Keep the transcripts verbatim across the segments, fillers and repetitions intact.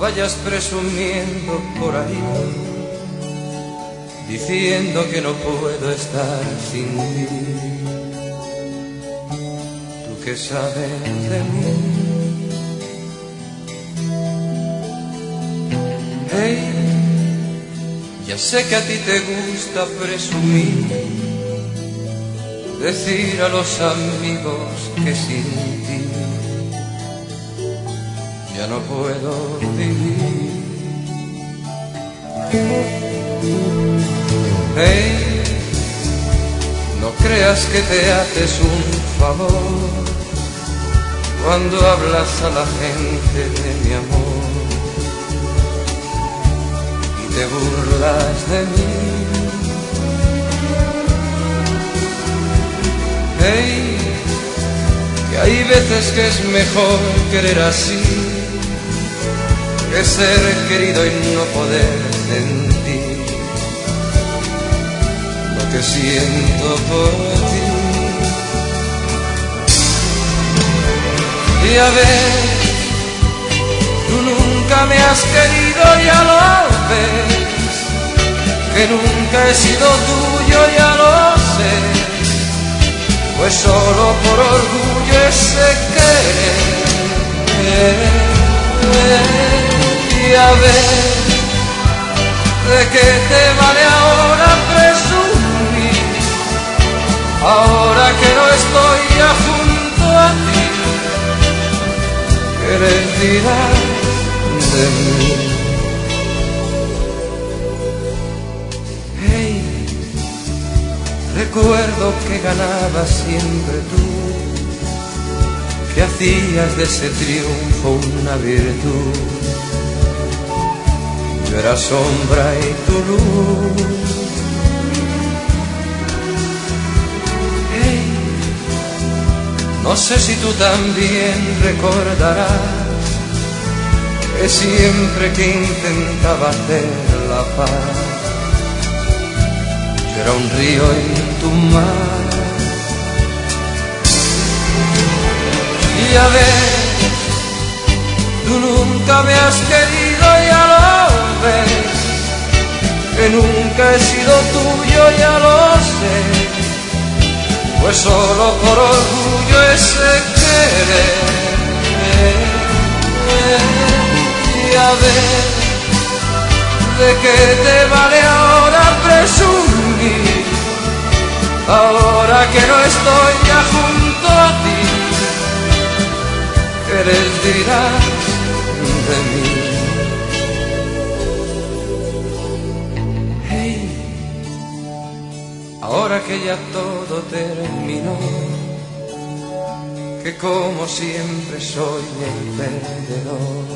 vayas presumiendo por ahí, diciendo que no puedo estar sin ti. Tú que sabes de mí. Hey, ya sé que a ti te gusta presumir, decir a los amigos que sin ti ya no puedo vivir. Hey, no creas que te haces un favor cuando hablas a la gente de mi amor y te burlas de mí. Hey, que hay veces que es mejor querer así que ser querido y no poder sentir lo que siento por ti. Y a ver, tú nunca me has querido, ya lo ves, que nunca he sido tuyo, ya lo sé, pues solo por orgullo ese querer. Y a ver, ¿de qué te vale ahora presumir? Ahora que no estoy ya junto a ti, ¿qué les dirás de mí? Hey, recuerdo que ganabas siempre tú, que hacías de ese triunfo una virtud. Yo era sombra y tu luz. Hey, no sé si tú también recordarás que siempre que intentaba hacer la paz, yo era un río en tu mar. Y a ver, tú nunca me has querido, ya lo ves, que nunca he sido tuyo, ya lo sé, pues solo por orgullo ese querer. Y a ver, ¿de qué te vale ahora presumir? Ahora que no estoy ya junto a ti, ¿qué les dirás de mí? Hey, ahora que ya todo terminó, que como siempre soy el perdedor,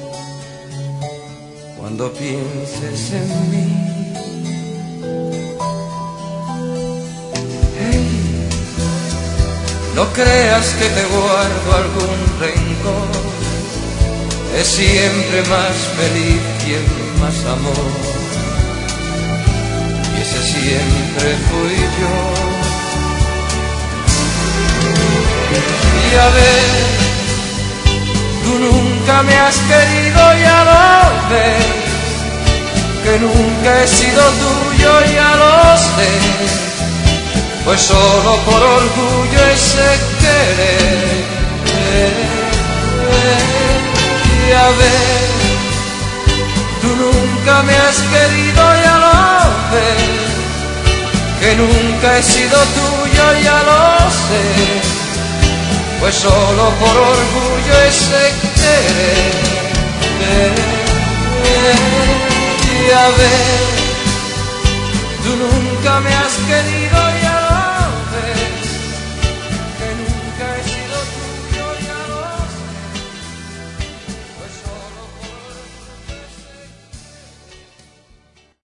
cuando pienses en mí. No creas que te guardo algún rencor, es siempre más feliz quien más amor, y ese siempre fui yo. Y a ver, tú nunca me has querido, ya lo ves, que nunca he sido tuyo, ya lo sé, pues solo por orgullo ese querer. Y a ver, tú nunca me has querido, ya lo ves, que nunca he sido tuyo, ya lo sé, pues solo por orgullo ese querer. Y a ver, tú nunca me has querido.